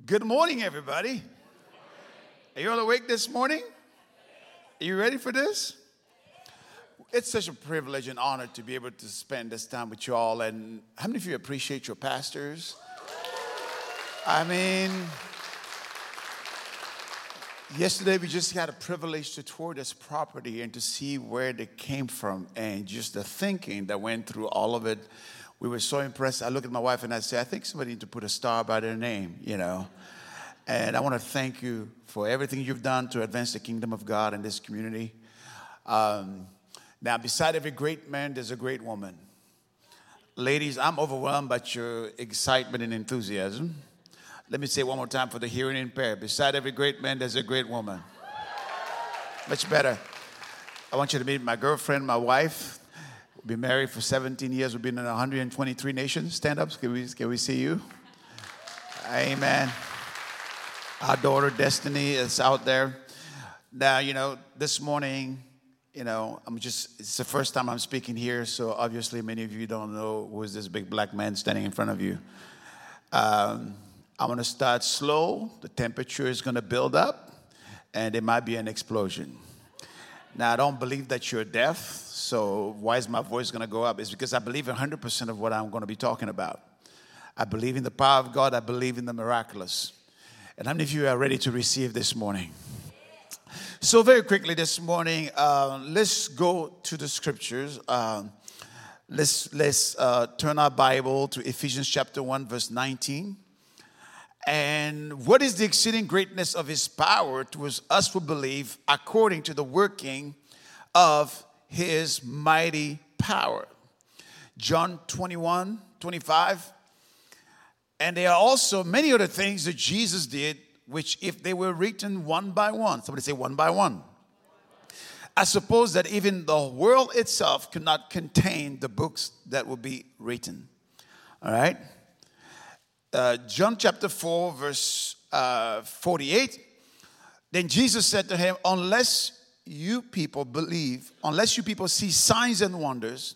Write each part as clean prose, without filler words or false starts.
Good morning, everybody. Are you all awake this morning? Are you ready for this? It's such a privilege and honor to be able to spend this time with you all. And how many of you appreciate your pastors? I mean, yesterday we just had a privilege to tour this property and to see where they came from and just the thinking that went through all of it. We were so impressed. I look at my wife and I say, I think somebody needs to put a star by their name, And I want to thank you for everything you've done to advance the kingdom of God in this community. Now, beside every great man, there's a great woman. Ladies, I'm overwhelmed by your excitement and enthusiasm. Let me say it one more time for the hearing impaired. Beside every great man, there's a great woman. Much better. I want you to meet my girlfriend, my wife. We've been married for 17 years. We've been in 123 nations. Stand up. Can we see you? Amen. Our daughter, Destiny, is out there. Now, this morning, it's the first time I'm speaking here, so obviously many of you don't know who is this big black man standing in front of you. I'm going to start slow. The temperature is going to build up, and there might be an explosion. Now, I don't believe that you're deaf, so why is my voice going to go up? It's because I believe 100% of what I'm going to be talking about. I believe in the power of God. I believe in the miraculous. And how many of you are ready to receive this morning? So very quickly this morning, let's go to the scriptures. Let's turn our Bible to Ephesians chapter 1, verse 19. And what is the exceeding greatness of his power towards us who believe, according to the working of his mighty power? John 21:25. And there are also many other things that Jesus did, which if they were written one by one, somebody say one by one. I suppose that even the world itself could not contain the books that would be written. All right? John chapter 4, verse 48. Then Jesus said to him, unless you people see signs and wonders,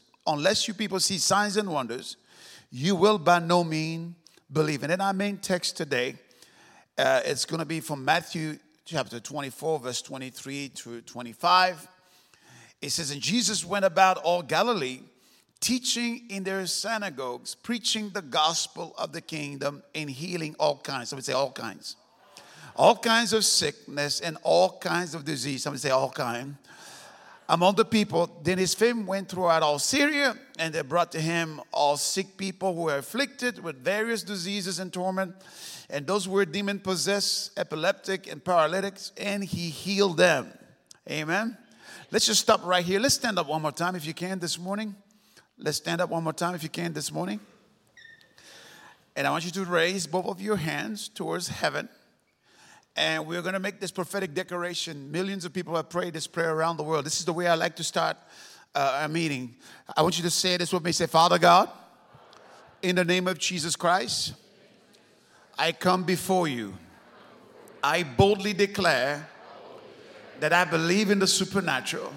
you will by no means believe. And in our main text today, it's going to be from Matthew chapter 24, verse 23 to 25. It says, and Jesus went about all Galilee, teaching in their synagogues, preaching the gospel of the kingdom, and healing all kinds. Somebody say all kinds. All kinds of sickness and all kinds of disease. Somebody say all kinds. Among the people. Then his fame went throughout all Syria, and they brought to him all sick people who were afflicted with various diseases and torment, and those who were demon-possessed, epileptic, and paralytics, and he healed them. Amen. Let's just stop right here. Let's stand up one more time if you can this morning. Let's stand up one more time if you can this morning. And I want you to raise both of your hands towards heaven. And we're going to make this prophetic declaration. Millions of people have prayed this prayer around the world. This is the way I like to start a meeting. I want you to say this with me. Say, Father God, in the name of Jesus Christ, I come before you. I boldly declare that I believe in the supernatural.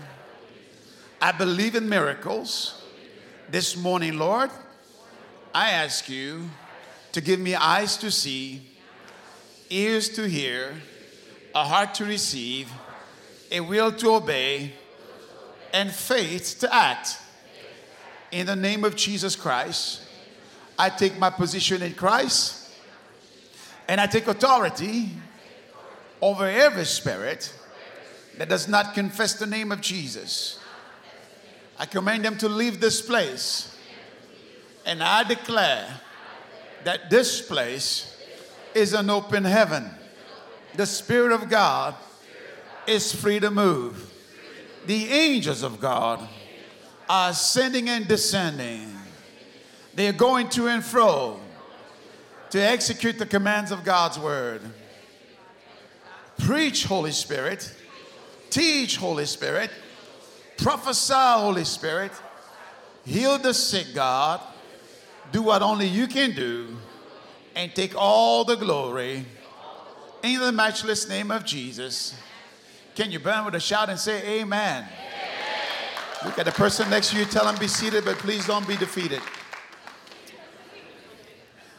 I believe in miracles. This morning, Lord, I ask you to give me eyes to see, ears to hear, a heart to receive, a will to obey, and faith to act. In the name of Jesus Christ, I take my position in Christ, and I take authority over every spirit that does not confess the name of Jesus. I command them to leave this place, and I declare that this place is an open heaven. The Spirit of God is free to move. The angels of God are ascending and descending. They are going to and fro to execute the commands of God's word. Preach, Holy Spirit. Teach, Holy Spirit. Prophesy, Holy Spirit. Heal the sick, God. Do what only you can do. And take all the glory. In the matchless name of Jesus. Can you burn with a shout and say amen? Amen. Look at the person next to you. Tell them be seated, but please don't be defeated.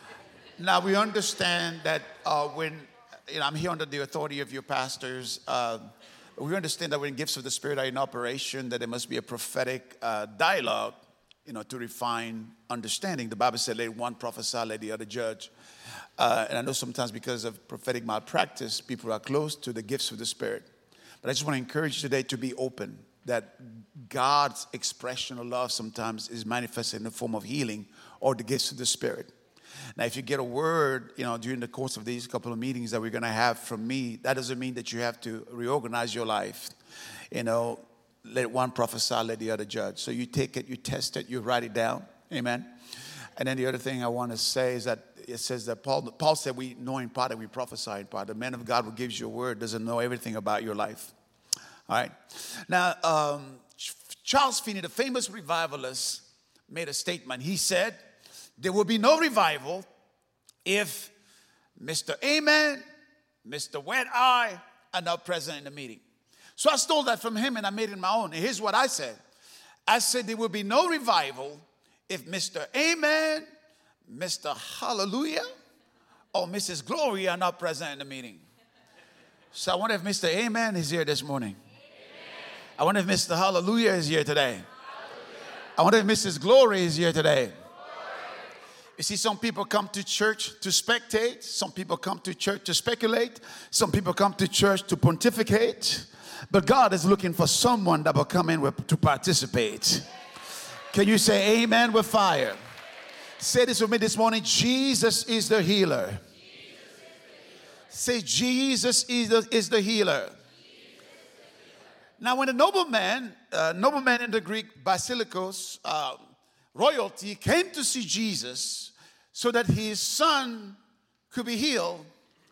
Now, we understand that when I'm here under the authority of your pastors, we understand that when gifts of the Spirit are in operation, that there must be a prophetic dialogue, to refine understanding. The Bible said, let one prophesy, let the other judge. And I know sometimes because of prophetic malpractice, people are close to the gifts of the Spirit. But I just want to encourage you today to be open, that God's expression of love sometimes is manifested in the form of healing or the gifts of the Spirit. Now, if you get a word, during the course of these couple of meetings that we're going to have from me, that doesn't mean that you have to reorganize your life. Let one prophesy, let the other judge. So you take it, you test it, you write it down. Amen. And then the other thing I want to say is that it says that Paul said we know in part and we prophesy in part. The man of God who gives you a word doesn't know everything about your life. All right. Now, Charles Finney, the famous revivalist, made a statement. He said, there will be no revival if Mr. Amen, Mr. Wet Eye are not present in the meeting. So I stole that from him and I made it my own. And here's what I said. I said there will be no revival if Mr. Amen, Mr. Hallelujah, or Mrs. Glory are not present in the meeting. So I wonder if Mr. Amen is here this morning. Amen. I wonder if Mr. Hallelujah is here today. Hallelujah. I wonder if Mrs. Glory is here today. Glory. You see, some people come to church to spectate. Some people come to church to speculate. Some people come to church to pontificate. But God is looking for someone that will come in to participate. Can you say amen with fire? Say this with me this morning. Jesus is the healer. Say, Jesus is the healer. Now, when the nobleman in the Greek Basilikos, royalty, came to see Jesus so that his son could be healed,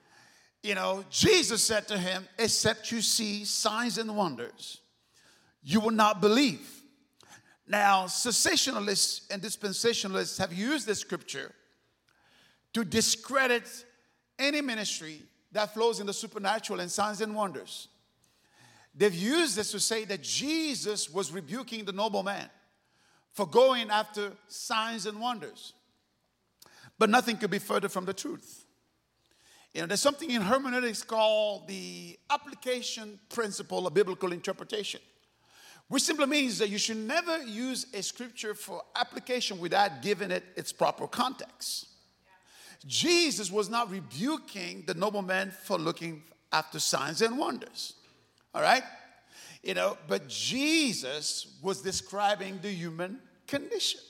Jesus said to him, except you see signs and wonders, you will not believe. Now, cessationalists and dispensationalists have used this scripture to discredit any ministry that flows in the supernatural and signs and wonders. They've used this to say that Jesus was rebuking the nobleman for going after signs and wonders. But nothing could be further from the truth. There's something in hermeneutics called the application principle of biblical interpretation, which simply means that you should never use a scripture for application without giving it its proper context. Jesus was not rebuking the nobleman for looking after signs and wonders. All right? But Jesus was describing the human condition.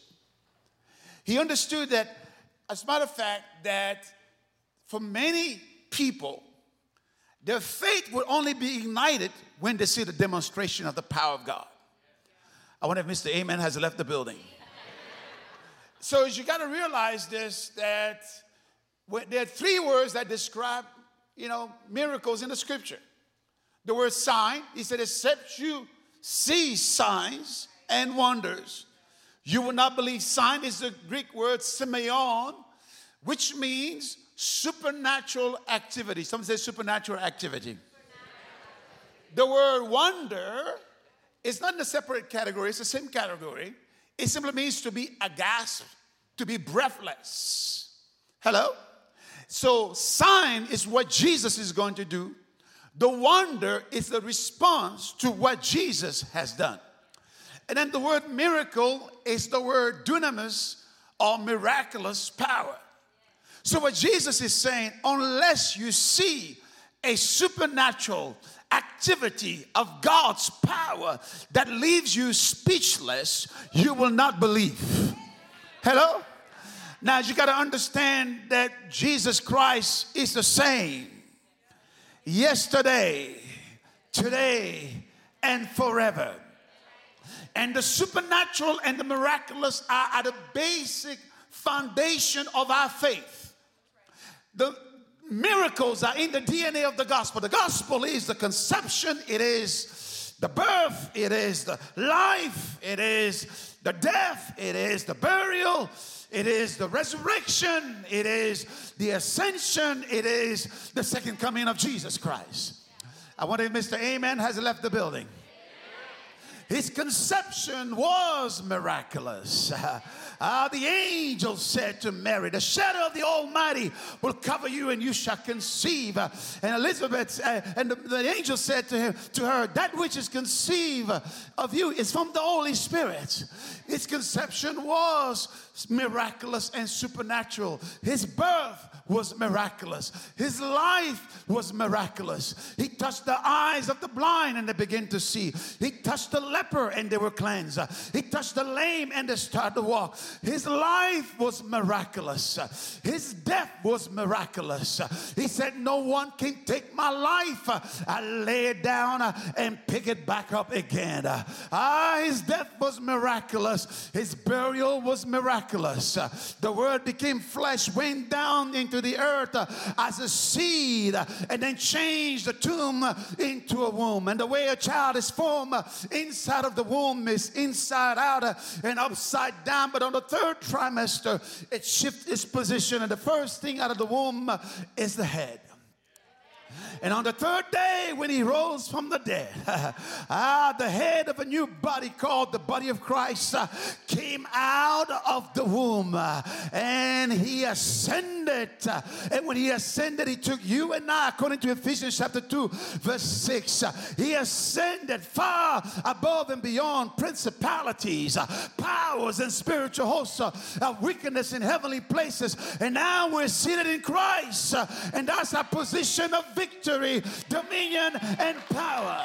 He understood that, as a matter of fact, that for many people, their faith will only be ignited when they see the demonstration of the power of God. I wonder if Mr. Amen has left the building. So you got to realize this, that there are three words that describe, miracles in the scripture. The word sign, he said, except you see signs and wonders, you will not believe. Sign is the Greek word semeion, which means supernatural activity. Some say supernatural activity. The word wonder is not in a separate category. It's the same category. It simply means to be aghast, to be breathless. Hello? So sign is what Jesus is going to do. The wonder is the response to what Jesus has done. And then the word miracle is the word dunamis, or miraculous power. So what Jesus is saying, unless you see a supernatural activity of God's power that leaves you speechless, you will not believe. Hello? Now you got to understand that Jesus Christ is the same yesterday, today, and forever. And the supernatural and the miraculous are at the basic foundation of our faith. The miracles are in the DNA of the gospel. The gospel is the conception, it is the birth, it is the life, it is the death, it is the burial, it is the resurrection, it is the ascension, it is the second coming of Jesus Christ. I wonder if Mr. Amen has left the building. His conception was miraculous. The angel said to Mary, the shadow of the Almighty will cover you, and you shall conceive. And Elizabeth, and the angel said to her, that which is conceived of you is from the Holy Spirit. His conception was miraculous and supernatural. His birth was miraculous. His life was miraculous. He touched the eyes of the blind and they began to see. He touched the leper and they were cleansed. He touched the lame and they started to walk. His life was miraculous. His death was miraculous. He said, no one can take my life. I lay it down and pick it back up again. His death was miraculous. His burial was miraculous. The word became flesh, went down into the earth as a seed, and then changed the tomb into a womb. And the way a child is formed inside of the womb is inside out and upside down. But on the third trimester, it shifts its position, and the first thing out of the womb is the head. And on the third day, when he rose from the dead, the head of a new body called the body of Christ came out of the womb, and he ascended. And when he ascended, he took you and I, according to Ephesians chapter 2, verse 6. He ascended far above and beyond principalities, powers, and spiritual hosts of wickedness in heavenly places. And now we're seated in Christ, and that's our position of victory, dominion, and power.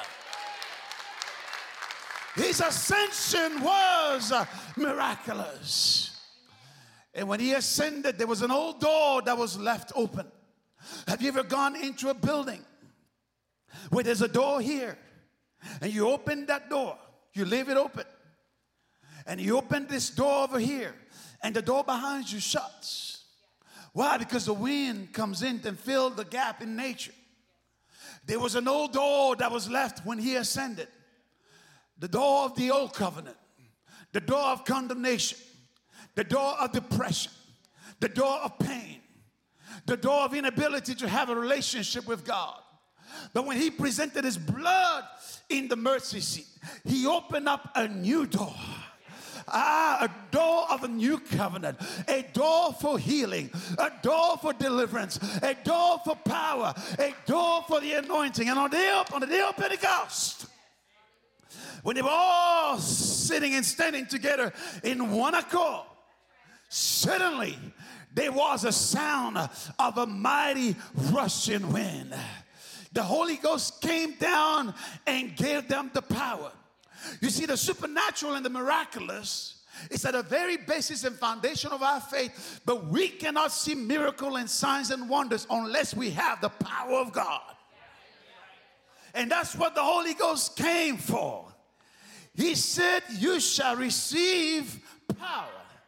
His ascension was miraculous. And when he ascended, there was an old door that was left open. Have you ever gone into a building where there's a door here, and you open that door, you leave it open, and you open this door over here, and the door behind you shuts? Why? Because the wind comes in and fills the gap in nature. There was an old door that was left when he ascended. The door of the old covenant. The door of condemnation. The door of depression. The door of pain. The door of inability to have a relationship with God. But when he presented his blood in the mercy seat, he opened up a new door. A door of a new covenant, a door for healing, a door for deliverance, a door for power, a door for the anointing. And on the day of Pentecost, when they were all sitting and standing together in one accord, suddenly there was a sound of a mighty rushing wind. The Holy Ghost came down and gave them the power. You see, the supernatural and the miraculous is at the very basis and foundation of our faith, but we cannot see miracle and signs and wonders unless we have the power of God. And that's what the Holy Ghost came for. He said, you shall receive power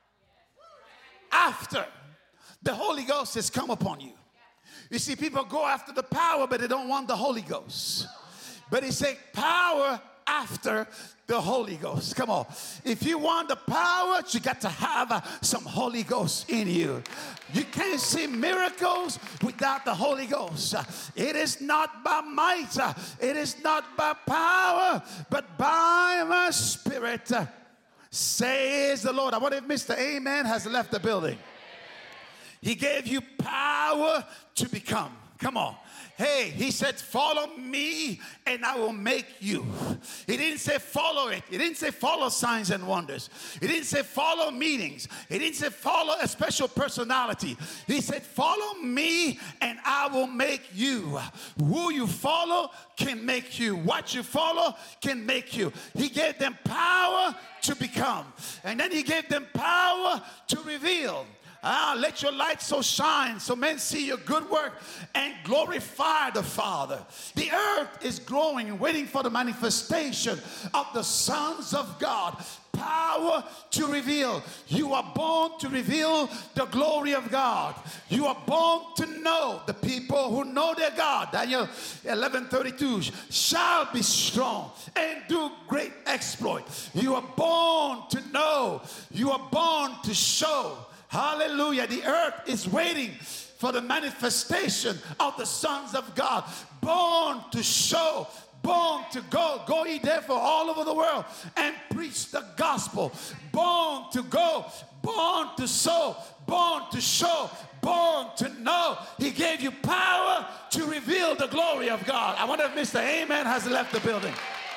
after the Holy Ghost has come upon you. You see, people go after the power, but they don't want the Holy Ghost. But he said, power after the Holy Ghost. Come on. If you want the power, you got to have some Holy Ghost in you. You can't see miracles without the Holy Ghost. It is not by might, it is not by power, but by my Spirit, says the Lord. I wonder if Mr. Amen has left the building. He gave you power to become. Come on. Hey, he said, follow me and I will make you. He didn't say follow it. He didn't say follow signs and wonders. He didn't say follow meetings. He didn't say follow a special personality. He said, follow me and I will make you. Who you follow can make you. What you follow can make you. He gave them power to become. And then he gave them power to reveal. Let your light so shine so men see your good work and glorify the Father. The earth is growing, waiting for the manifestation of the sons of God. Power to reveal. You are born to reveal the glory of God. You are born to know. The people who know their God, Daniel 11:32, shall be strong and do great exploit. You are born to know. You are born to show. Hallelujah. The earth is waiting for the manifestation of the sons of God. Born to show, born to go. Go ye therefore all over the world and preach the gospel. Born to go, born to sow, born to show, born to know. He gave you power to reveal the glory of God. I wonder if Mr. Amen has left the building.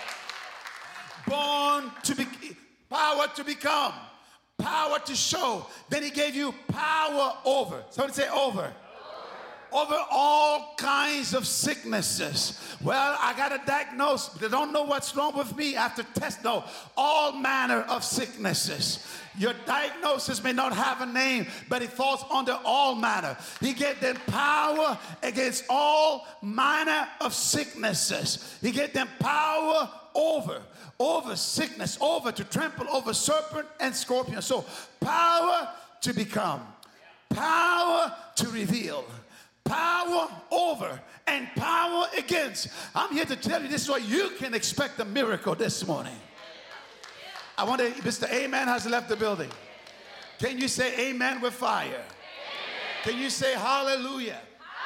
Born to be, power to become, power to show. Then he gave you power over. Somebody say over. Over all kinds of sicknesses. Well, I got a diagnosis. They don't know what's wrong with me after test. No, all manner of sicknesses. Your diagnosis may not have a name, but it falls under all manner. He gave them power against all manner of sicknesses. He gave them power over sickness, over to trample over serpent and scorpion. So power to become, power to reveal, power over, and power against. I'm here to tell you this is why you can expect a miracle this morning. I wonder if Mr. Amen has left the building. Can you say amen with fire? Can you say hallelujah?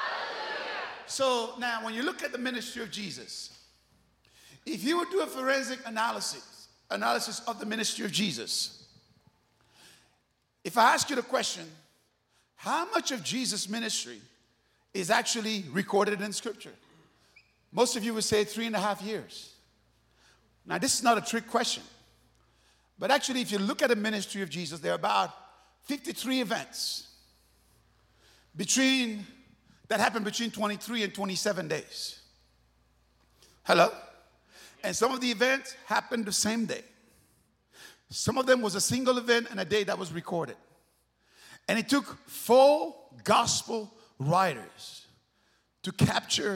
So now when you look at the ministry of Jesus, if you would do a forensic analysis of the ministry of Jesus, if I ask you the question, how much of Jesus' ministry is actually recorded in Scripture? Most of you would say 3.5 years. Now, this is not a trick question. But actually, if you look at the ministry of Jesus, there are about 53 events that happened between 23 and 27 days. Hello? And some of the events happened the same day. Some of them was a single event and a day that was recorded. And it took 4 gospel writers to capture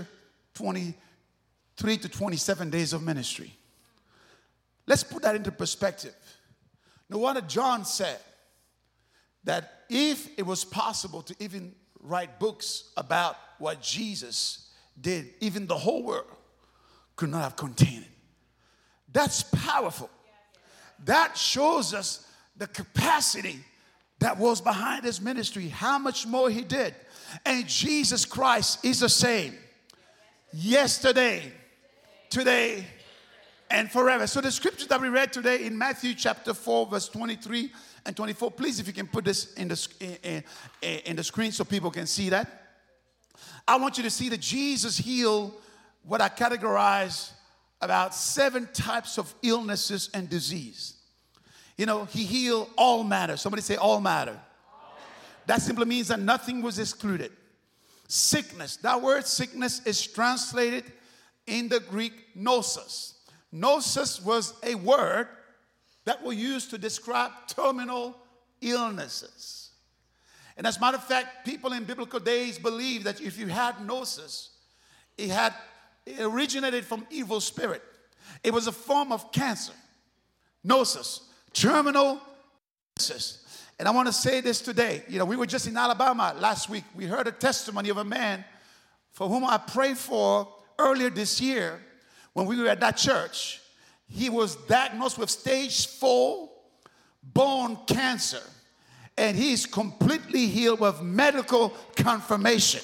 23 to 27 days of ministry. Let's put that into perspective. No wonder John said that if it was possible to even write books about what Jesus did, even the whole world could not have contained it. That's powerful. That shows us the capacity that was behind his ministry, how much more he did. And Jesus Christ is the same yesterday, today, and forever. So the scriptures that we read today in Matthew chapter 4, verse 23 and 24, please, if you can put this in the screen so people can see that. I want you to see that Jesus healed what I categorize about 7 types of illnesses and disease. You know, he healed all matter. Somebody say all matter. That simply means that nothing was excluded. Sickness, that word sickness is translated in the Greek nosis. Nosis was a word that was used to describe terminal illnesses. And as a matter of fact, people in biblical days believed that if you had nosis, it originated from evil spirit. It was a form of cancer. Nosis, terminal illnesses. And I want to say this today. You know, we were just in Alabama last week. We heard a testimony of a man for whom I prayed for earlier this year when we were at that church. He was diagnosed with stage 4 bone cancer. And he's completely healed with medical confirmation.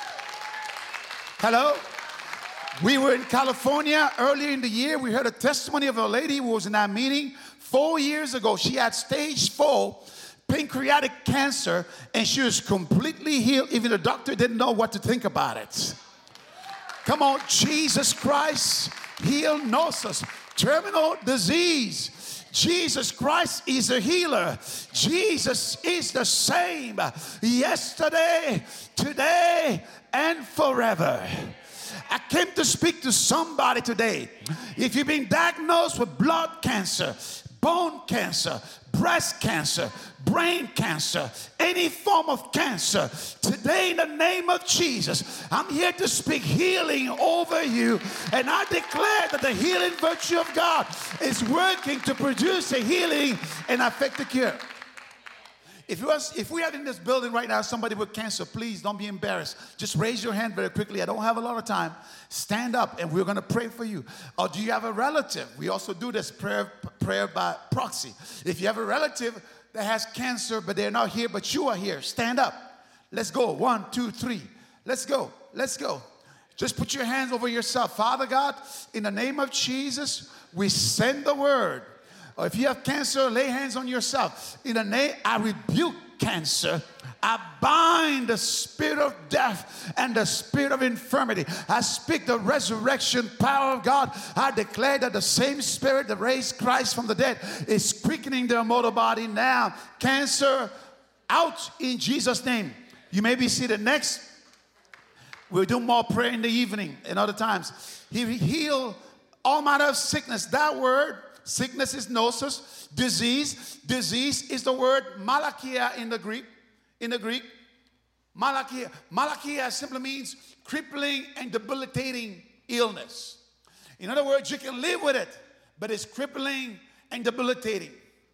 Hello? We were in California earlier in the year. We heard a testimony of a lady who was in that meeting 4 years ago. She had stage 4 pancreatic cancer, and she was completely healed. Even the doctor didn't know what to think about it. Come on, Jesus Christ healed nosis, terminal disease. Jesus Christ is a healer. Jesus is the same yesterday, today, and forever. I came to speak to somebody today. If you've been diagnosed with blood cancer, bone cancer, breast cancer, brain cancer, any form of cancer, today in the name of Jesus, I'm here to speak healing over you. And I declare that the healing virtue of God is working to produce a healing and affect the cure. If we have in this building right now somebody with cancer, please don't be embarrassed. Just raise your hand very quickly. I don't have a lot of time. Stand up and we're going to pray for you. Or do you have a relative? We also do this prayer by proxy. If you have a relative that has cancer but they're not here but you are here, stand up. Let's go. 1, 2, 3. Let's go. Let's go. Just put your hands over yourself. Father God, in the name of Jesus, we send the word. Or if you have cancer, lay hands on yourself. In the name, I rebuke cancer. I bind the spirit of death and the spirit of infirmity. I speak the resurrection power of God. I declare that the same spirit that raised Christ from the dead is quickening their mortal body now. Cancer, out in Jesus' name. You may be seated. Next, we'll do more prayer in the evening and other times. He healed all manner of sickness. That word, sickness is gnosis. Disease is the word malakia in the Greek. Malakia simply means crippling and debilitating illness. In other words, you can live with it, but it's crippling and debilitating.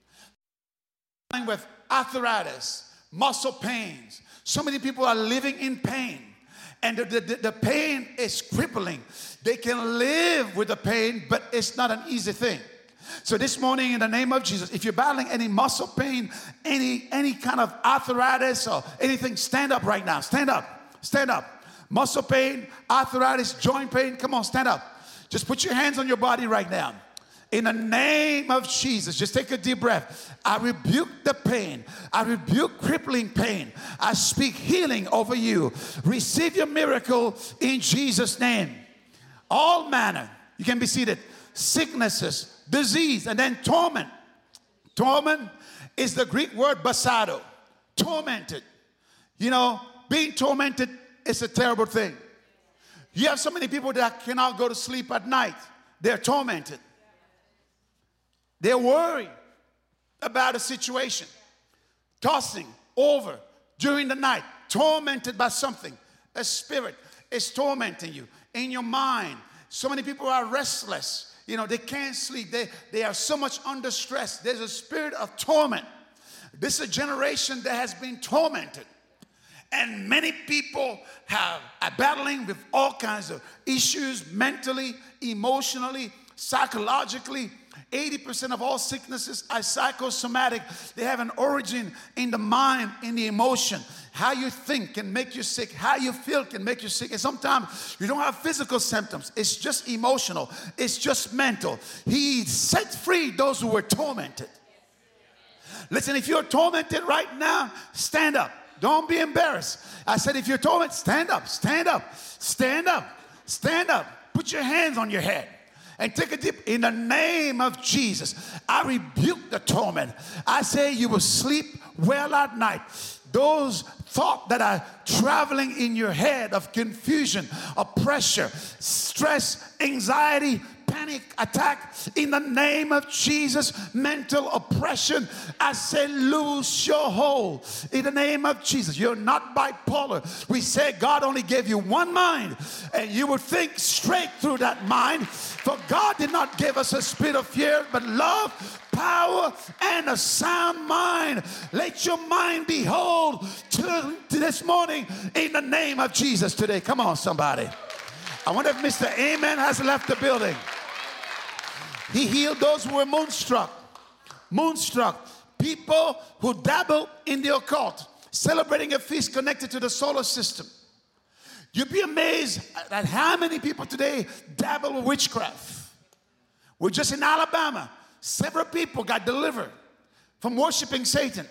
With arthritis, muscle pains. So many people are living in pain, and the pain is crippling. They can live with the pain, but it's not an easy thing. So this morning, in the name of Jesus, if you're battling any muscle pain, any kind of arthritis or anything, stand up right now. Stand up. Stand up. Muscle pain, arthritis, joint pain. Come on, stand up. Just put your hands on your body right now. In the name of Jesus, just take a deep breath. I rebuke the pain. I rebuke crippling pain. I speak healing over you. Receive your miracle in Jesus' name. All manner, you can be seated, sicknesses, disease, and then torment. Torment is the Greek word basado. Tormented. You know, being tormented is a terrible thing. You have so many people that cannot go to sleep at night. They're tormented. They're worried about a situation. Tossing over during the night. Tormented by something. A spirit is tormenting you in your mind. So many people are restless. You know, they can't sleep. They are so much under stress. There's a spirit of torment. This is a generation that has been tormented. And many people are battling with all kinds of issues, mentally, emotionally, psychologically. 80% of all sicknesses are psychosomatic. They have an origin in the mind, in the emotion. How you think can make you sick. How you feel can make you sick. And sometimes you don't have physical symptoms. It's just emotional. It's just mental. He set free those who were tormented. Listen, if you're tormented right now, stand up. Don't be embarrassed. I said, if you're tormented, stand up, stand up, stand up, stand up. Put your hands on your head. And take a deep, in the name of Jesus, I rebuke the torment. I say you will sleep well at night. Those thoughts that are traveling in your head of confusion, of pressure, stress, anxiety, panic attack, in the name of Jesus, mental oppression, I say loose your hold in the name of Jesus. You're not bipolar. We say God only gave you one mind, and you will think straight through that mind. For God did not give us a spirit of fear, but love, power, and a sound mind. Let your mind be whole to this morning in the name of Jesus today. Come on, somebody. I wonder if Mr. Amen has left the building. He healed those who were moonstruck. Moonstruck. People who dabble in the occult, celebrating a feast connected to the solar system. You'd be amazed at how many people today dabble with witchcraft. We're just in Alabama. Several people got delivered from worshiping Satan.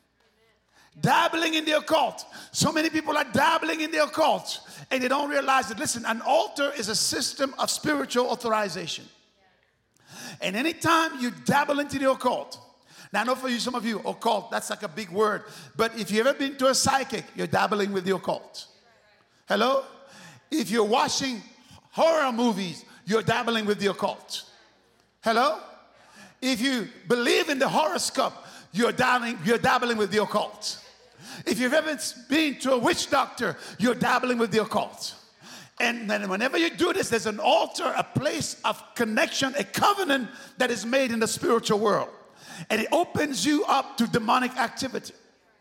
Dabbling in the occult. So many people are dabbling in the occult, and they don't realize that, listen, an altar is a system of spiritual authorization. And anytime you dabble into the occult, now I know for you, some of you, occult, that's like a big word. But if you've ever been to a psychic, you're dabbling with the occult. Hello? If you're watching horror movies, you're dabbling with the occult. Hello? If you believe in the horoscope, you're dabbling with the occult. If you've ever been to a witch doctor, you're dabbling with the occult. And then whenever you do this, there's an altar, a place of connection, a covenant that is made in the spiritual world. And it opens you up to demonic activity.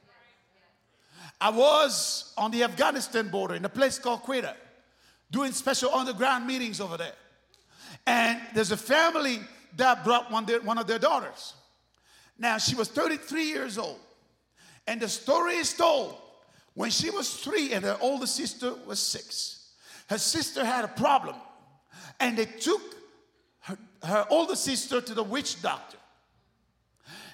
I was on the Afghanistan border in a place called Quetta, doing special underground meetings over there. And there's a family that brought one of their daughters. Now, she was 33 years old. And the story is told when she was 3 and her older sister was 6. Her sister had a problem, and they took her older sister to the witch doctor.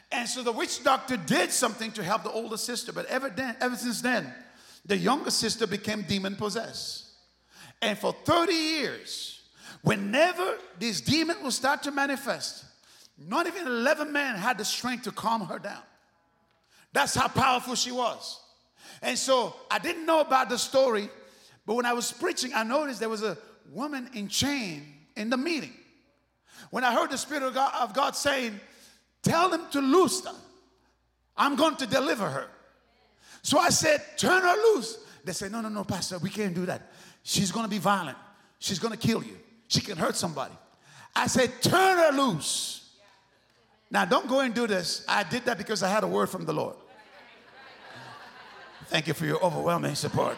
And so the witch doctor did something to help the older sister. But ever since then, the younger sister became demon possessed. And for 30 years, whenever this demon will start to manifest, not even 11 men had the strength to calm her down. That's how powerful she was. And so I didn't know about the story, but when I was preaching, I noticed there was a woman in chain in the meeting. When I heard the Spirit of God saying, tell them to loose her. I'm going to deliver her. So I said, turn her loose. They said, no, Pastor, we can't do that. She's going to be violent. She's going to kill you. She can hurt somebody. I said, turn her loose. Now, don't go and do this. I did that because I had a word from the Lord. Thank you for your overwhelming support.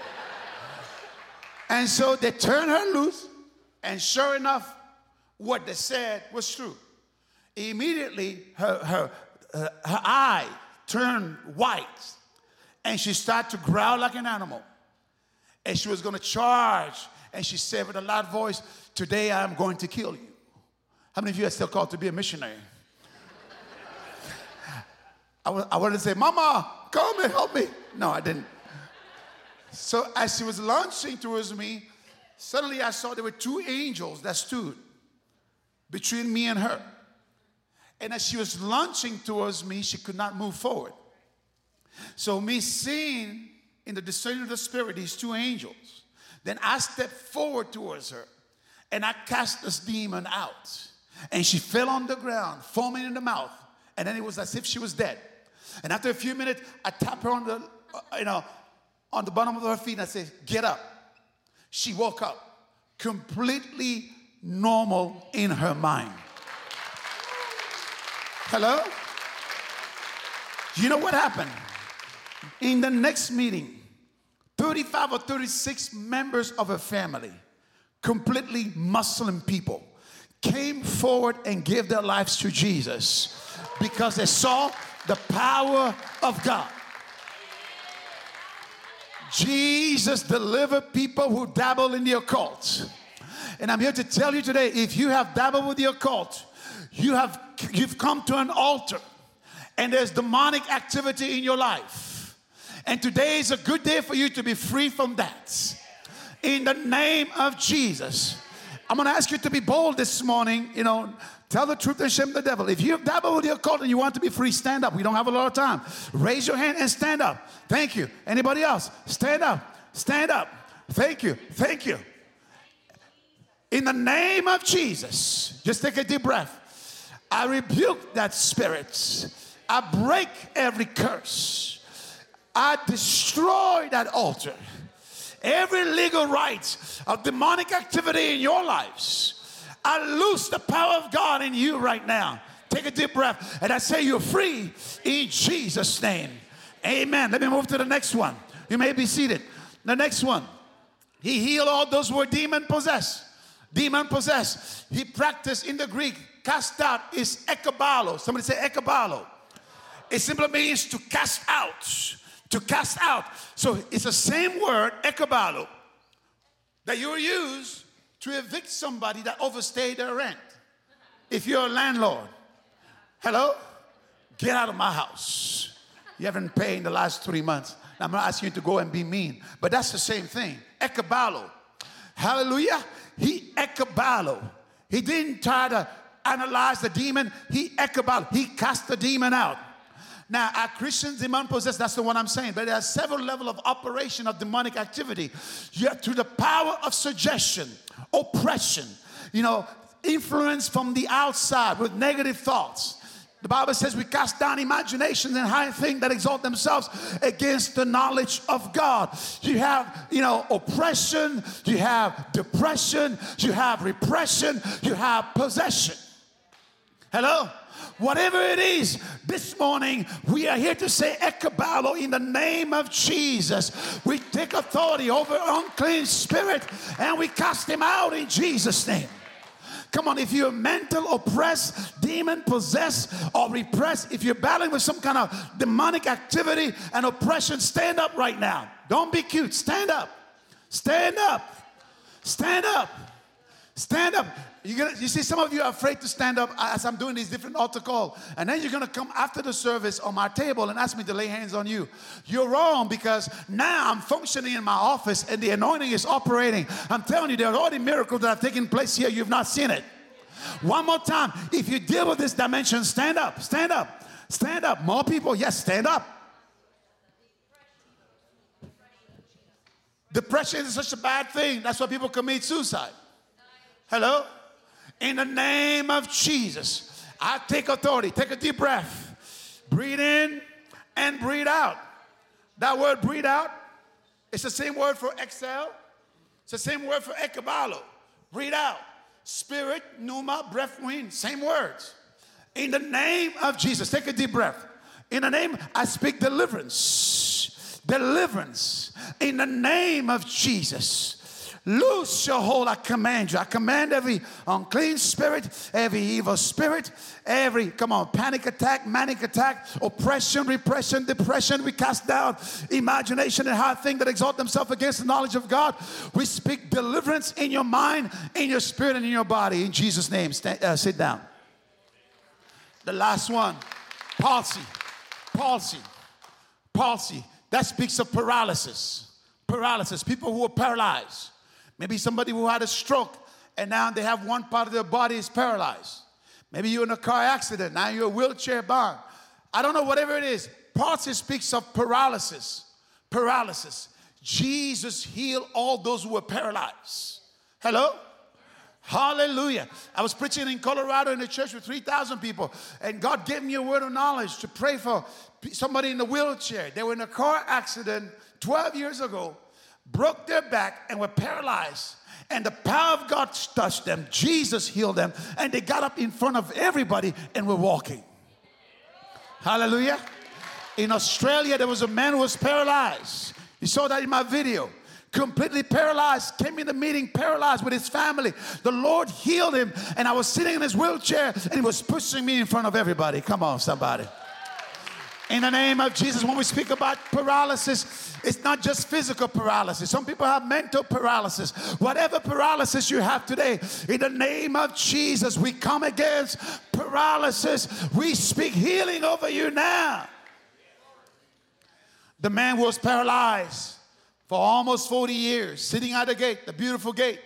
And so they turned her loose, and sure enough, what they said was true. Immediately, her eye turned white, and she started to growl like an animal. And she was going to charge, and she said with a loud voice, today I'm going to kill you. How many of you are still called to be a missionary? I wanted to say, Mama, come and help me. No, I didn't. So as she was launching towards me, suddenly I saw there were two angels that stood between me and her. And as she was launching towards me, she could not move forward. So me seeing in the discerning of the Spirit these two angels, then I stepped forward towards her and I cast this demon out. And she fell on the ground, foaming in the mouth. And then it was as if she was dead. And after a few minutes, I tapped her on the, on the bottom of her feet and I said, get up. She woke up, completely normal in her mind. Hello? You know what happened? In the next meeting, 35 or 36 members of her family, completely Muslim people, came forward and gave their lives to Jesus because they saw the power of God. Jesus delivered people who dabble in the occult. And I'm here to tell you today, if you have dabbled with the occult, you've come to an altar and there's demonic activity in your life. And today is a good day for you to be free from that. In the name of Jesus. I'm going to ask you to be bold this morning, tell the truth and shame the devil. If you've dabbled with the occult and you want to be free, stand up. We don't have a lot of time. Raise your hand and stand up. Thank you. Anybody else? Stand up. Stand up. Thank you. Thank you. In the name of Jesus, just take a deep breath. I rebuke that spirit. I break every curse. I destroy that altar. Every legal right of demonic activity in your lives, I loose the power of God in you right now. Take a deep breath, and I say you're free in Jesus' name. Amen. Let me move to the next one. You may be seated. The next one. He healed all those who were demon possessed. Demon possessed. He practiced in the Greek. Cast out is ekabalo. Somebody say ekabalo. It simply means to cast out. To cast out. So it's the same word, ekabalo, that you use to evict somebody that overstayed their rent. If you're a landlord, hello? Get out of my house. You haven't paid in the last 3 months. I'm not asking you to go and be mean, but that's the same thing. Ekabalo. Hallelujah. He ekabalo. He didn't try to analyze the demon. He ekabalo. He cast the demon out. Now, are Christians demon possessed? That's the one I'm saying. But there are several levels of operation of demonic activity. Yet through the power of suggestion, oppression, influence from the outside with negative thoughts. The Bible says we cast down imaginations and high things that exalt themselves against the knowledge of God. You have, oppression. You have depression. You have repression. You have possession. Hello? Whatever it is, this morning, we are here to say ekabalo in the name of Jesus. We take authority over unclean spirit and we cast him out in Jesus' name. Come on, if you're mental, oppressed, demon possessed, or repressed, if you're battling with some kind of demonic activity and oppression, stand up right now. Don't be cute. Stand up. Stand up. Stand up. Stand up. You see, some of you are afraid to stand up as I'm doing these different altar call. And then you're going to come after the service on my table and ask me to lay hands on you. You're wrong, because now I'm functioning in my office and the anointing is operating. I'm telling you, there are already miracles that have taken place here. You've not seen it. One more time. If you deal with this dimension, stand up. Stand up. Stand up. More people. Yes, stand up. Depression is such a bad thing. That's why people commit suicide. Hello? In the name of Jesus, I take authority. Take a deep breath. Breathe in and breathe out. That word breathe out, it's the same word for exhale. It's the same word for ekabalo. Breathe out. Spirit, pneuma, breath, wind. Same words. In the name of Jesus, take a deep breath. In the name, I speak deliverance. Deliverance. In the name of Jesus. Loose your hold, I command you. I command every unclean spirit, every evil spirit, every, come on, panic attack, manic attack, oppression, repression, depression. We cast down imagination and high things that exalt themselves against the knowledge of God. We speak deliverance in your mind, in your spirit, and in your body. In Jesus' name, sit down. The last one, palsy. Palsy. Palsy. That speaks of paralysis. Paralysis. People who are paralyzed. Maybe somebody who had a stroke and now they have one part of their body is paralyzed. Maybe you're in a car accident. Now you're wheelchair bound. I don't know, whatever it is. Palsy speaks of paralysis. Paralysis. Jesus healed all those who were paralyzed. Hello? Hallelujah. I was preaching in Colorado in a church with 3,000 people. And God gave me a word of knowledge to pray for somebody in the wheelchair. They were in a car accident 12 years ago. Broke their back and were paralyzed. And the power of God touched them. Jesus healed them. And they got up in front of everybody and were walking. Hallelujah. In Australia, there was a man who was paralyzed. You saw that in my video. Completely paralyzed. Came in the meeting paralyzed with his family. The Lord healed him. And I was sitting in his wheelchair and he was pushing me in front of everybody. Come on, somebody. In the name of Jesus, when we speak about paralysis, it's not just physical paralysis. Some people have mental paralysis. Whatever paralysis you have today, in the name of Jesus, we come against paralysis. We speak healing over you now. The man was paralyzed for almost 40 years, sitting at the gate, the beautiful gate.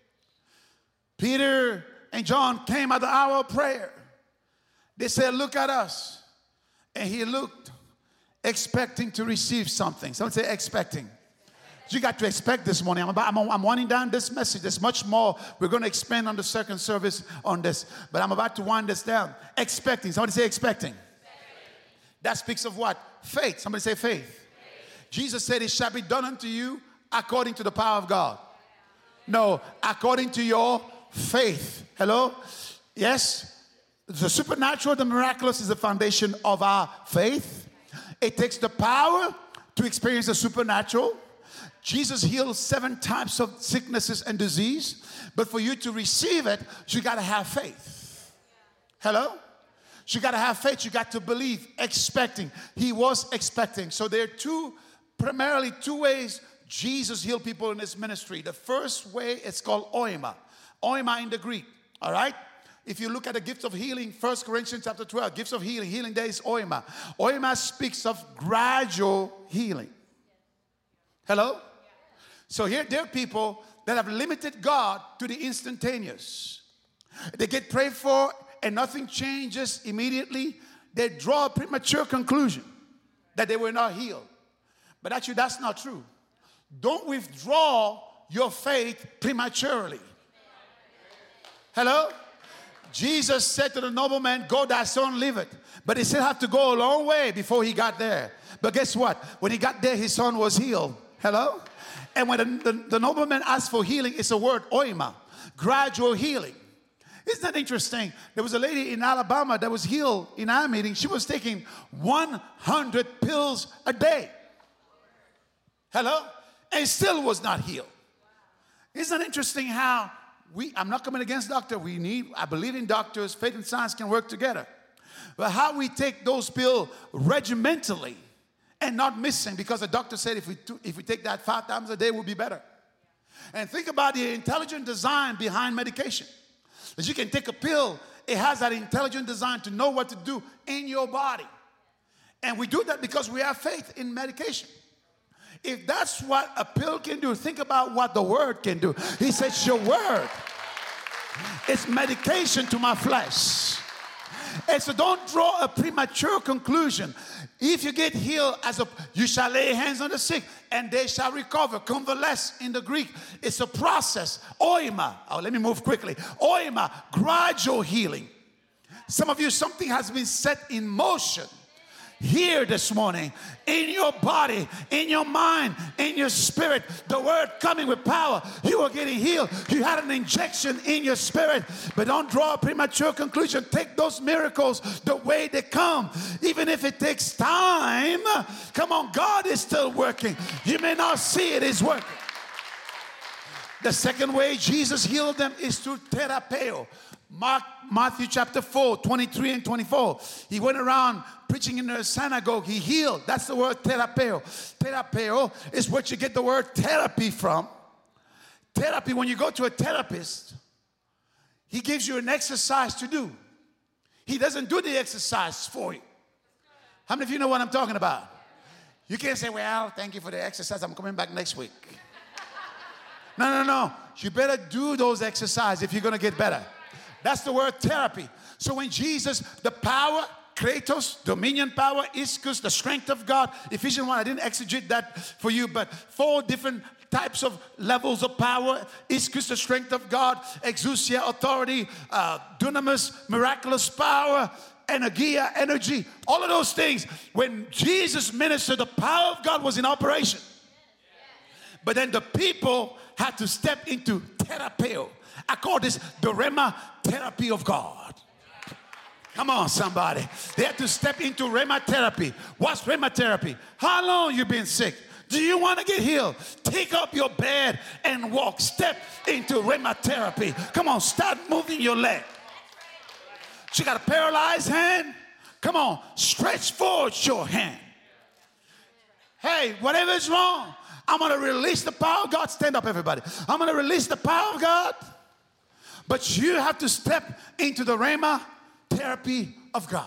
Peter and John came at the hour of prayer. They said, look at us. And he looked, expecting to receive something. Someone say expecting. You got to expect this morning. I'm winding down this message. There's much more. We're going to expand on the second service on this. But I'm about to wind this down. Expecting. Somebody say expecting. That speaks of what? Faith. Somebody say faith. Jesus said, it shall be done unto you according to the power of God. No, according to your faith. Hello? Yes? The supernatural, the miraculous is the foundation of our faith. It takes the power to experience the supernatural. Jesus healed 7 types of sicknesses and disease. But for you to receive it, you got to have faith. Hello? You got to have faith. You got to believe, expecting. He was expecting. So there are primarily two ways Jesus healed people in his ministry. The first way, it's called oima. Oima in the Greek. All right? If you look at the gifts of healing, 1 Corinthians chapter 12, gifts of healing. Healing there is oima. Oima speaks of gradual healing. Hello? So here, there are people that have limited God to the instantaneous. They get prayed for and nothing changes immediately. They draw a premature conclusion that they were not healed. But actually, that's not true. Don't withdraw your faith prematurely. Hello? Jesus said to the nobleman, go thy son liveth. But he still had to go a long way before he got there. But guess what? When he got there, his son was healed. Hello? And when the nobleman asked for healing, it's a word, oima, gradual healing. Isn't that interesting? There was a lady in Alabama that was healed in our meeting. She was taking 100 pills a day. Hello? And still was not healed. Isn't that interesting how I'm not coming against doctor. I believe in doctors. Faith and science can work together. But how we take those pills regimentally and not missing, because the doctor said if we take that 5 times a day, we'll be better. And think about the intelligent design behind medication. That you can take a pill, it has that intelligent design to know what to do in your body. And we do that because we have faith in medication. If that's what a pill can do, think about what the word can do. He says, your word is medication to my flesh. And so don't draw a premature conclusion. If you get healed, you shall lay hands on the sick and they shall recover. Convalesce in the Greek, it's a process. Oima, let me move quickly. Oima, gradual healing. Some of you, something has been set in motion here this morning, in your body, in your mind, in your spirit, the word coming with power. You are getting healed. You had an injection in your spirit, but don't draw a premature conclusion. Take those miracles the way they come, even if it takes time. Come on, God is still working. You may not see it, He's working. The second way Jesus healed them is through therapeo. Matthew chapter 4, 23 and 24. He went around preaching in the synagogue. He healed. That's the word therapeo. Therapeo is what you get the word therapy from. Therapy, when you go to a therapist, he gives you an exercise to do. He doesn't do the exercise for you. How many of you know what I'm talking about? You can't say, well, thank you for the exercise. I'm coming back next week. No. You better do those exercises if you're going to get better. That's the word therapy. So when Jesus, the power, kratos, dominion power, ischus, the strength of God. Ephesians 1, I didn't exegete that for you, but 4 different types of levels of power. Ischus, the strength of God. Exousia, authority. Dunamis, miraculous power. Energia, energy. All of those things. When Jesus ministered, the power of God was in operation. But then the people had to step into therapeo. I call this the Rhema therapy of God. Come on, somebody. They had to step into Rhema therapy. What's Rhema therapy? How long you been sick? Do you want to get healed? Take up your bed and walk. Step into Rhema therapy. Come on, start moving your leg. You got a paralyzed hand? Come on, stretch forward your hand. Hey, whatever is wrong, I'm going to release the power of God. Stand up, everybody. I'm going to release the power of God. But you have to step into the Rhema therapy of God.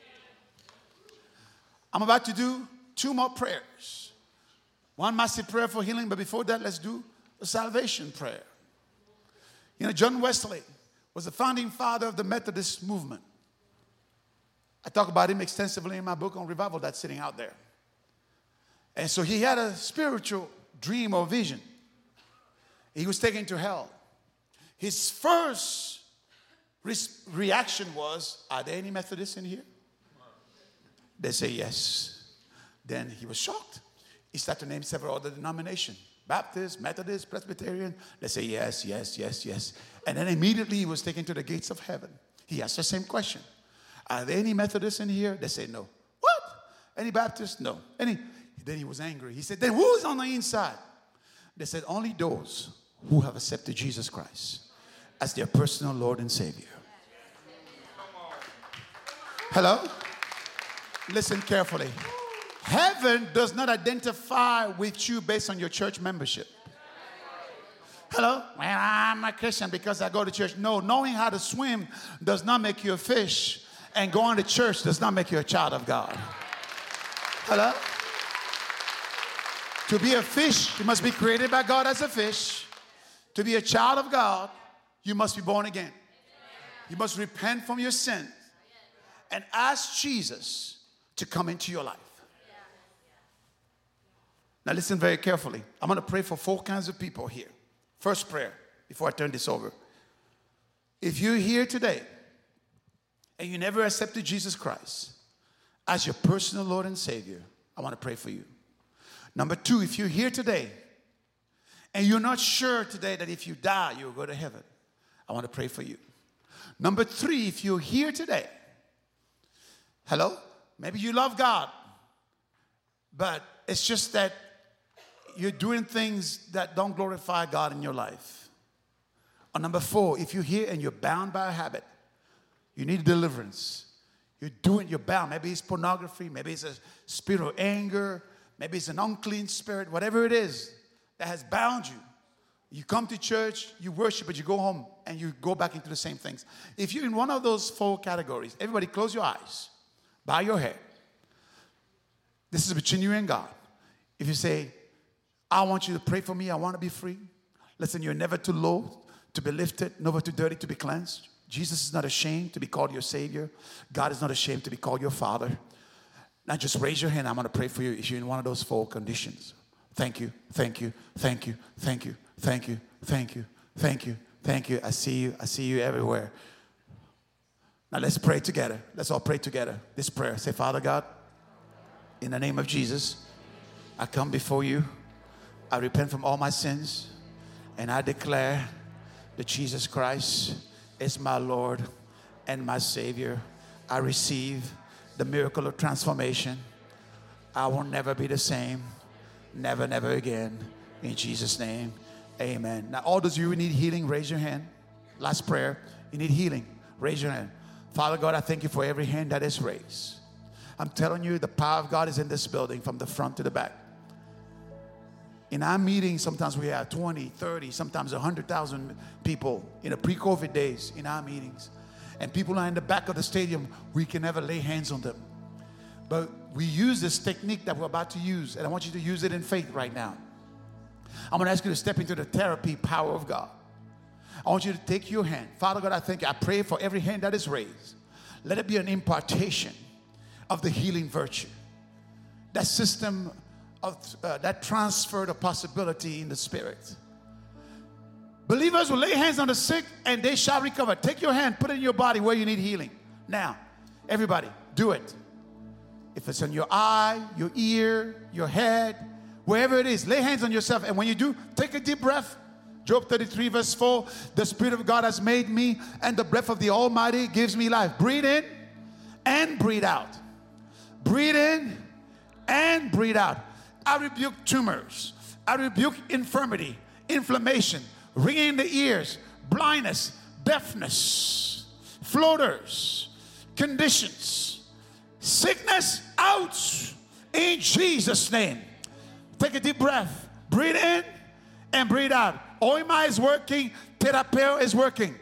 I'm about to do 2 more prayers. One massive prayer for healing, but before that, let's do a salvation prayer. You know, John Wesley was the founding father of the Methodist movement. I talk about him extensively in my book on revival that's sitting out there. And so he had a spiritual dream or vision. He was taken to hell. His first reaction was, are there any Methodists in here? They say yes. Then he was shocked. He started to name several other denominations. Baptist, Methodist, Presbyterian. They say yes, yes, yes, yes. And then immediately he was taken to the gates of heaven. He asked the same question. Are there any Methodists in here? They say no. What? Any Baptists? No. Then he was angry. He said, then who's on the inside? They said, only those who have accepted Jesus Christ as their personal Lord and Savior. Hello? Listen carefully. Heaven does not identify with you based on your church membership. Hello? Well, I'm a Christian because I go to church. No, knowing how to swim does not make you a fish, and going to church does not make you a child of God. Hello? To be a fish, you must be created by God as a fish. To be a child of God, you must be born again. You must repent from your sin and ask Jesus to come into your life. Now listen very carefully. I'm going to pray for 4 kinds of people here. First prayer, before I turn this over. If you're here today and you never accepted Jesus Christ as your personal Lord and Savior, I want to pray for you. Number 2, if you're here today and you're not sure today that if you die, you'll go to heaven, I want to pray for you. Number 3, if you're here today, hello? Maybe you love God, but it's just that you're doing things that don't glorify God in your life. Or number 4, if you're here and you're bound by a habit, you need deliverance. You're bound. Maybe it's pornography, maybe it's a spirit of anger, maybe it's an unclean spirit, whatever it is that has bound you. You come to church, you worship, but you go home and you go back into the same things. If you're in one of those 4 categories, everybody close your eyes, bow your head. This is between you and God. If you say, I want you to pray for me, I want to be free. Listen, you're never too low to be lifted, never too dirty to be cleansed. Jesus is not ashamed to be called your Savior. God is not ashamed to be called your Father. Now just raise your hand. I'm going to pray for you if you're in one of those 4 conditions. Thank you, thank you, thank you, thank you, thank you, thank you, thank you, thank you. I see you everywhere. Now let's pray together. Let's all pray together. This prayer. Say, Father God, in the name of Jesus, I come before you. I repent from all my sins, and I declare that Jesus Christ is my Lord and my Savior. I receive the miracle of transformation. I will never be the same. Never, never again. In Jesus' name, amen. Now, all those of you who need healing, raise your hand. Last prayer. You need healing. Raise your hand. Father God, I thank you for every hand that is raised. I'm telling you, the power of God is in this building from the front to the back. In our meetings, sometimes we have 20, 30, sometimes 100,000 people in the pre-COVID days in our meetings. And people are in the back of the stadium. We can never lay hands on them. But we use this technique that we're about to use, and I want you to use it in faith right now. I'm going to ask you to step into the therapy power of God. I want you to take your hand. Father God, I thank you. I pray for every hand that is raised. Let it be an impartation of the healing virtue. That system of that transfer of possibility in the spirit. Believers will lay hands on the sick and they shall recover. Take your hand, put it in your body where you need healing. Now, everybody, do it. If it's on your eye, your ear, your head, wherever it is, lay hands on yourself. And when you do, take a deep breath. Job 33 verse 4, the Spirit of God has made me, and the breath of the Almighty gives me life. Breathe in and breathe out. Breathe in and breathe out. I rebuke tumors. I rebuke infirmity, inflammation, ringing in the ears, blindness, deafness, floaters, conditions, sickness out in Jesus' name. Take a deep breath. Breathe in and breathe out. Oima is working. Therapeo is working.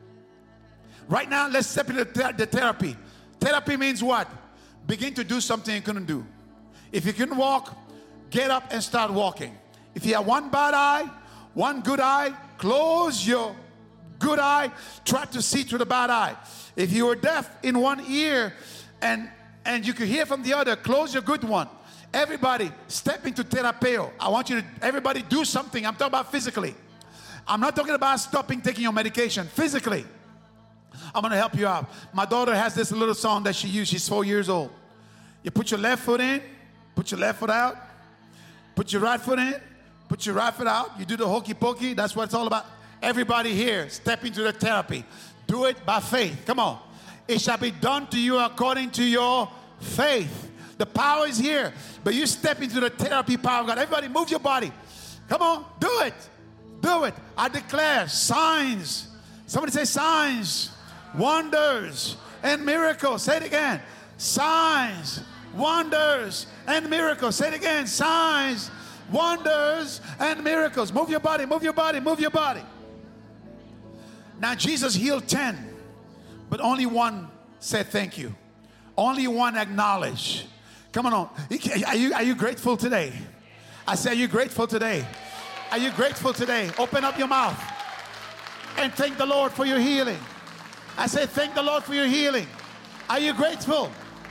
Right now, let's step into the therapy. Therapy means what? Begin to do something you couldn't do. If you can walk, get up and start walking. If you have one bad eye, one good eye, close your good eye. Try to see through the bad eye. If you were deaf in one ear and you could hear from the other, close your good one. Everybody, step into therapeo. I want you to, everybody do something. I'm talking about physically. I'm not talking about stopping taking your medication. Physically. I'm going to help you out. My daughter has this little song that she uses. She's 4 years old. You put your left foot in, put your left foot out, put your right foot in, put your right foot out. You do the hokey pokey. That's what it's all about. Everybody here, step into the therapy. Do it by faith. Come on. It shall be done to you according to your faith. The power is here. But you step into the therapy power of God. Everybody move your body. Come on. Do it. Do it. I declare signs. Somebody say signs, wonders, and miracles. Say it again. Signs, wonders, and miracles. Say it again. Signs, wonders, and miracles. Move your body. Move your body. Move your body. Now Jesus healed 10, but only one said thank you. Only one acknowledged. Come on. Are you grateful today? I say, are you grateful today? Are you grateful today? Open up your mouth and thank the Lord for your healing. I say, thank the Lord for your healing. Are you grateful?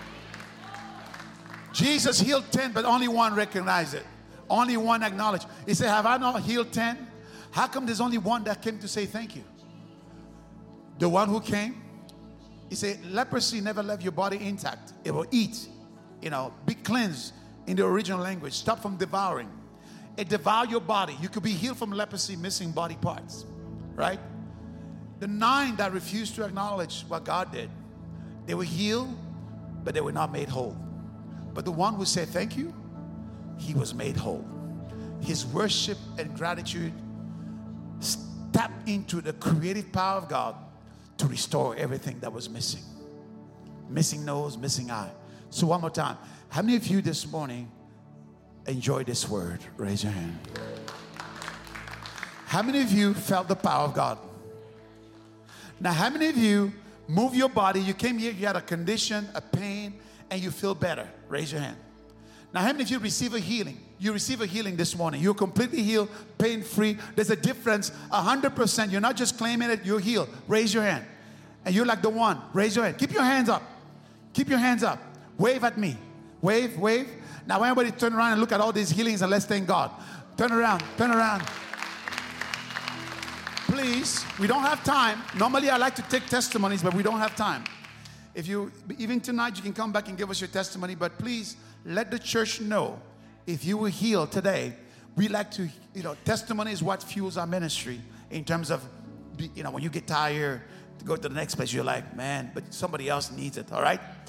Jesus healed 10, but only one recognized it. Only one acknowledged. He said, have I not healed 10? How come there's only one that came to say thank you? The one who came, he said, leprosy never left your body intact. It will eat, be cleansed in the original language. Stop from devouring. It devour your body. You could be healed from leprosy, missing body parts, right? The 9 that refused to acknowledge what God did, they were healed, but they were not made whole. But the one who said thank you, he was made whole. His worship and gratitude tapped into the creative power of God to restore everything that was missing. Missing nose, missing eye. So one more time. How many of you this morning enjoy this word? Raise your hand. How many of you felt the power of God? Now, how many of you move your body? You came here, you had a condition, a pain, and you feel better? Raise your hand. Now, how many of you receive a healing? You receive a healing this morning. You're completely healed, pain-free. There's a difference, 100%. You're not just claiming it, you're healed. Raise your hand. And you're like the one. Raise your hand. Keep your hands up. Keep your hands up. Wave at me. Wave, wave. Now, everybody turn around and look at all these healings and let's thank God. Turn around, turn around. Please, we don't have time. Normally, I like to take testimonies, but we don't have time. If you, even tonight, you can come back and give us your testimony, but please let the church know if you were healed today. We like to, testimony is what fuels our ministry in terms of, when you get tired, to go to the next place, you're like, man, but somebody else needs it, all right?